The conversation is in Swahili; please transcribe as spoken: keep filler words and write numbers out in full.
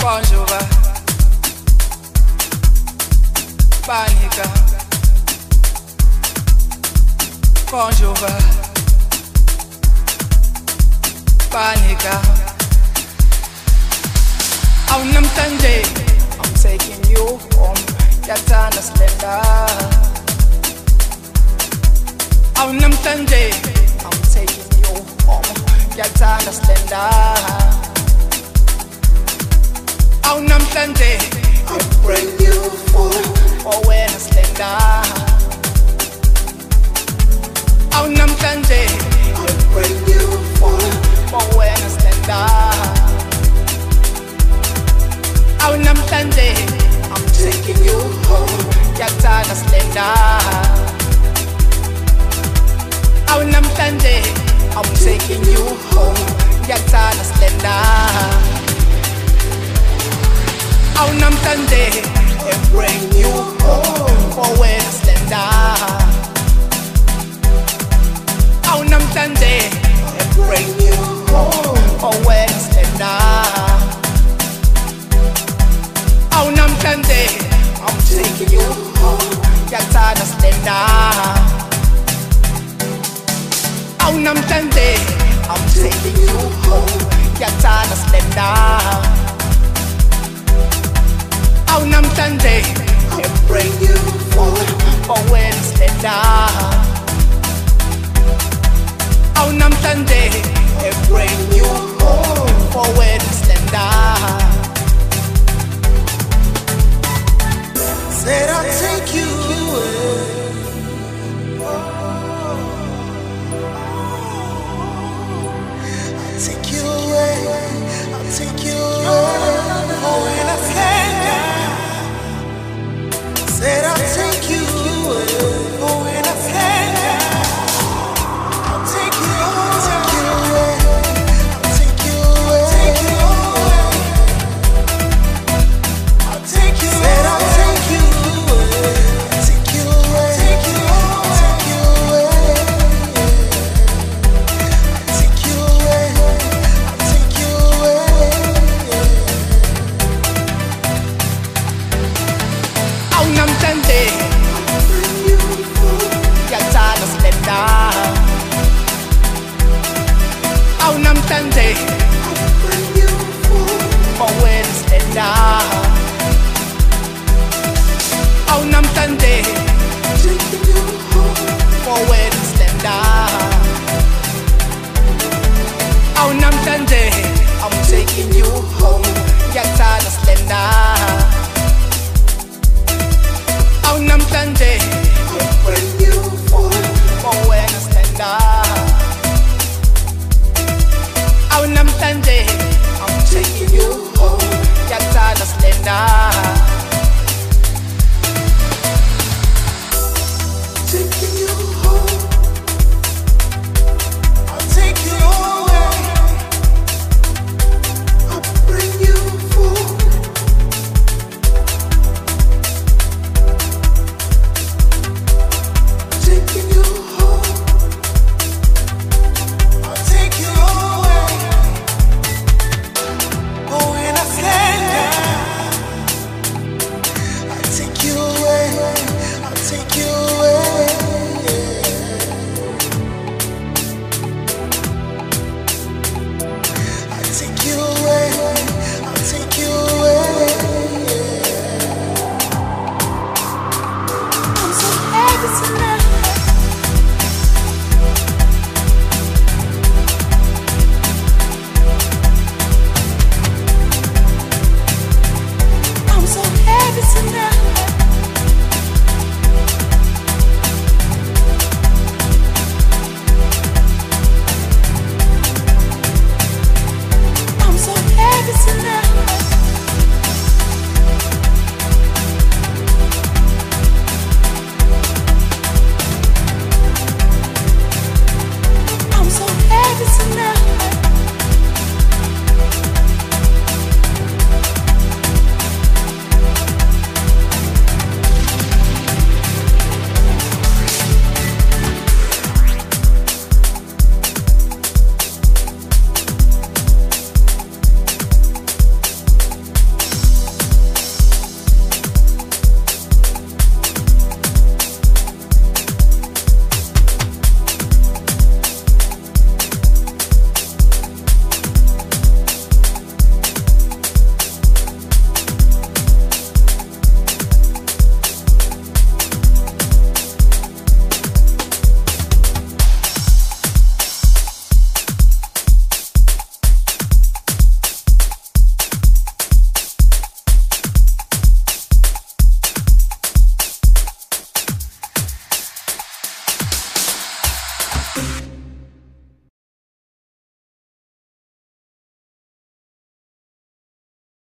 Konjuba Banika Konjuba Banika Au namtande I'm taking you home Yatana Slender Au namtande I'm taking you home Yatana Slender Au namtande I bring you for For when I slender Au namtande I bring you for For when I slender Au namtande I'm taking you home. Yatana Slender Au namtande I'm taking you home Yatana Slender Au namtande I bring you home. For when I slender Au namtande I bring you home. For when I slender Au namtande I'm taking you home. Yatana Slender Au namtande I'm taking you home. Yatana Slender Au namtande I bring you for For when I slender Au namtande I bring you home. For when I slender Said I'll take you